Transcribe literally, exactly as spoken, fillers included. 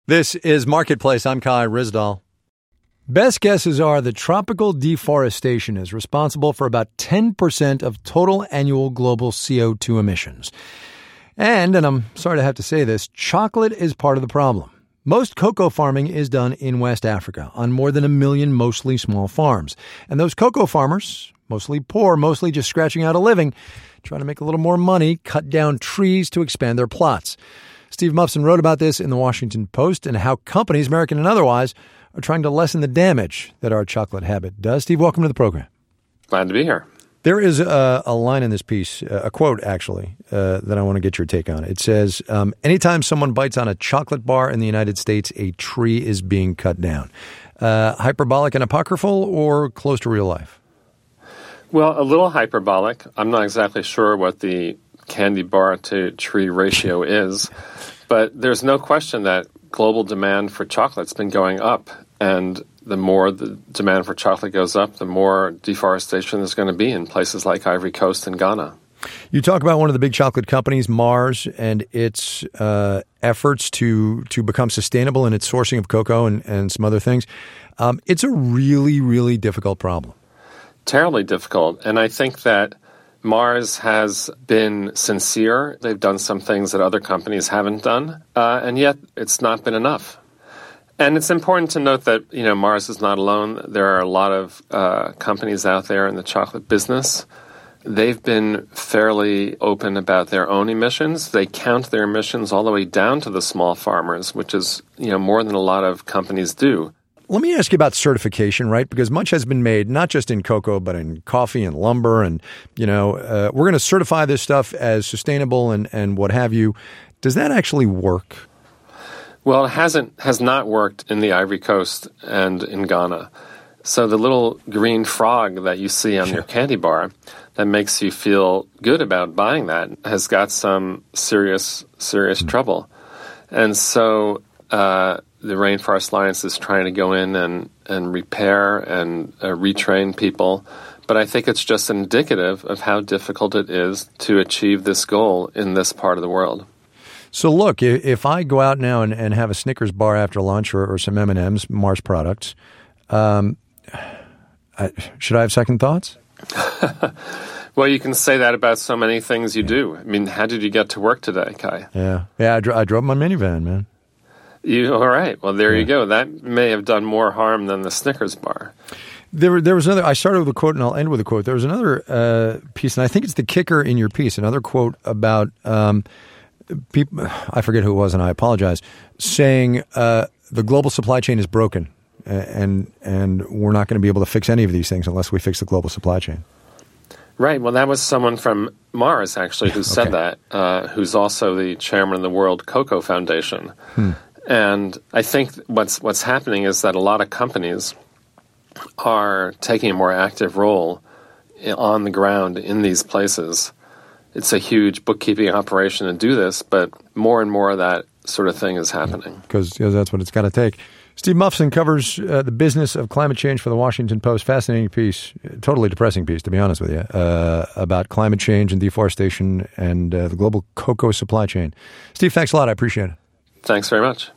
This is Marketplace. I'm Kai Ryssdal. Best guesses are that tropical deforestation is responsible for about ten percent of total annual global C O two emissions. And, and I'm sorry to have to say this, chocolate is part of the problem. Most cocoa farming is done in West Africa on more than a million mostly small farms. And those cocoa farmers, mostly poor, mostly just scratching out a living, trying to make a little more money, cut down trees to expand their plots. Steve Mufson wrote about this in the Washington Post and how companies, American and otherwise, are trying to lessen the damage that our chocolate habit does. Steve, welcome to the program. Glad to be here. There is a, a line in this piece, a quote actually, uh, that I want to get your take on. It says, um, anytime someone bites on a chocolate bar in the United States, a tree is being cut down. Uh, hyperbolic and apocryphal or close to real life? Well, a little hyperbolic. I'm not exactly sure what the candy bar to tree ratio is, but there's no question that global demand for chocolate's been going up, and the more the demand for chocolate goes up, the more deforestation there's going to be in places like Ivory Coast and Ghana. You talk about one of the big chocolate companies, Mars, and its uh, efforts to to become sustainable in its sourcing of cocoa and, and some other things. Um, it's a really, really difficult problem. Terribly difficult, and I think that Mars has been sincere. They've done some things that other companies haven't done, uh, and yet it's not been enough. And it's important to note that, you know, Mars is not alone. There are a lot of uh, companies out there in the chocolate business. They've been fairly open about their own emissions. They count their emissions all the way down to the small farmers, which is, you know, more than a lot of companies do. Let me ask you about certification, right? Because much has been made, not just in cocoa, but in coffee and lumber. And, you know, uh, we're going to certify this stuff as sustainable and, and what have you. Does that actually work? Well, it hasn't, has not worked in the Ivory Coast and in Ghana. So the little green frog that you see on your candy bar that makes you feel good about buying that has got some serious, serious mm-hmm. trouble. And so uh, the Rainforest Alliance is trying to go in and, and repair and uh, retrain people. But I think it's just indicative of how difficult it is to achieve this goal in this part of the world. So look, if I go out now and, and have a Snickers bar after lunch or, or some M and M's, Mars products, um, I, should I have second thoughts? Well, you can say that about so many things you do. I mean, how did you get to work today, Kai? Yeah, yeah, I, dro- I drove my minivan, man. You all right? Well, there yeah. you go. That may have done more harm than the Snickers bar. There, there was another. I started with a quote, and I'll end with a quote. There was another uh, piece, and I think it's the kicker in your piece. Another quote about um, people. I forget who it was, and I apologize. Saying uh, the global supply chain is broken, and and we're not going to be able to fix any of these things unless we fix the global supply chain. Right. Well, that was someone from Mars, actually, who said okay. that, uh, who's also the chairman of the World Cocoa Foundation. Hmm. And I think what's what's happening is that a lot of companies are taking a more active role on the ground in these places. It's a huge bookkeeping operation to do this, but more and more of that sort of thing is happening. Because that's what it's got to take. Steve Mufson covers uh, the business of climate change for the Washington Post. Fascinating piece, totally depressing piece, to be honest with you, uh, about climate change and deforestation and uh, the global cocoa supply chain. Steve, thanks a lot. I appreciate it. Thanks very much.